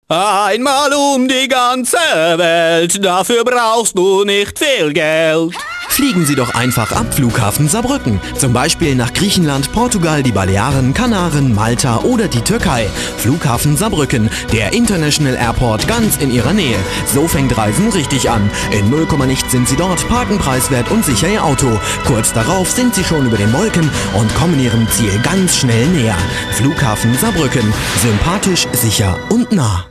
Einmal um die ganze Welt, dafür brauchst du nicht viel Geld. Fliegen Sie doch einfach ab Flughafen Saarbrücken. Zum Beispiel nach Griechenland, Portugal, die Balearen, Kanaren, Malta oder die Türkei. Flughafen Saarbrücken, der International Airport ganz in Ihrer Nähe. So fängt Reisen richtig an. In 0, nichts sind Sie dort, parken preiswert und sicher Ihr Auto. Kurz darauf sind Sie schon über den Wolken und kommen Ihrem Ziel ganz schnell näher. Flughafen Saarbrücken. Sympathisch, sicher und nah.